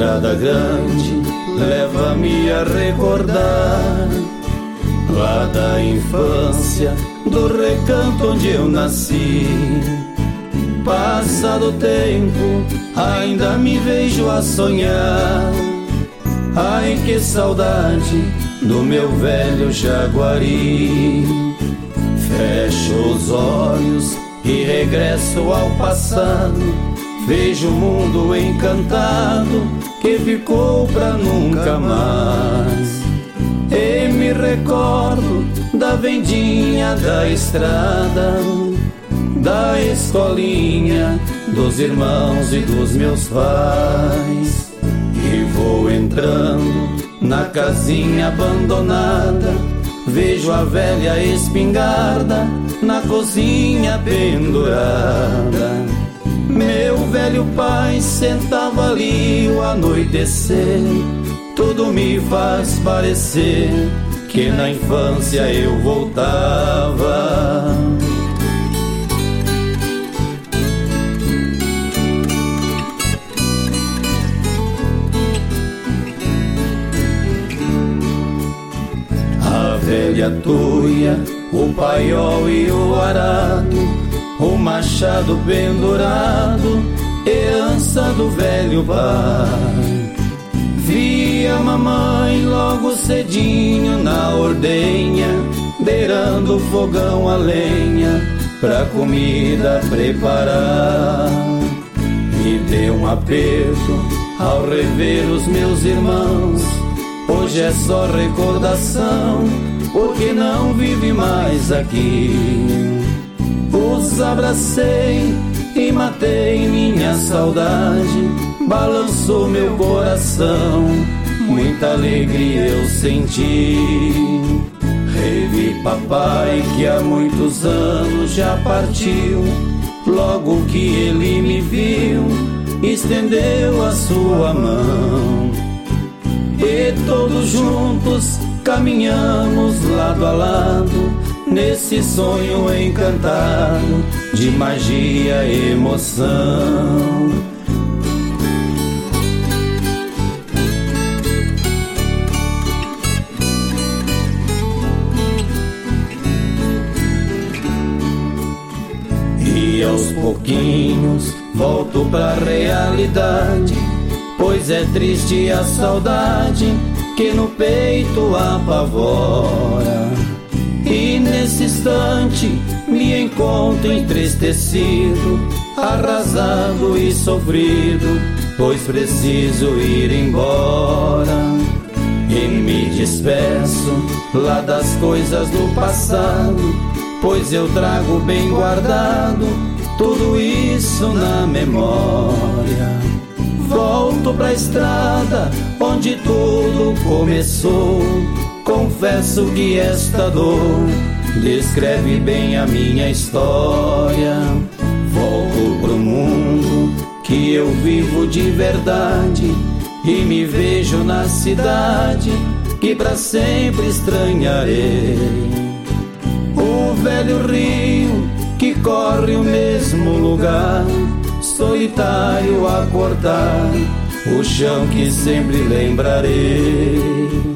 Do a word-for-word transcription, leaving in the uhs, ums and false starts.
estrada grande leva-me a recordar lá da infância, do recanto onde eu nasci. Passado o tempo, ainda me vejo a sonhar. Ai, que saudade do meu velho Jaguari. Fecho os olhos e regresso ao passado. Vejo o mundo encantado que ficou pra nunca mais. E me recordo da vendinha da estrada, da escolinha, dos irmãos e dos meus pais. E vou entrando na casinha abandonada, vejo a velha espingarda na cozinha pendurada. Meu velho pai sentava ali o anoitecer. Tudo me faz parecer que na infância eu voltava. A velha tuia, o paiol e o arado, o machado pendurado, herança do velho pai. Vi a mamãe logo cedinho na ordenha, beirando o fogão a lenha pra comida preparar. Me deu um aperto ao rever os meus irmãos. Hoje é só recordação, porque não vive mais aqui. Os abracei e matei minha saudade, balançou meu coração, muita alegria eu senti. Revi papai que há muitos anos já partiu. Logo que ele me viu, estendeu a sua mão. E todos juntos caminhamos lado a lado, nesse sonho encantado de magia e emoção. E aos pouquinhos volto pra realidade, pois é triste a saudade que no peito apavora. E nesse instante me encontro entristecido, arrasado e sofrido, pois preciso ir embora. E me despeço lá das coisas do passado, pois eu trago bem guardado tudo isso na memória. Volto pra estrada onde tudo começou. Confesso que esta dor descreve bem a minha história. Volto pro mundo que eu vivo de verdade e me vejo na cidade que pra sempre estranharei. O velho rio que corre o mesmo lugar, solitário a cortar o chão que sempre lembrarei.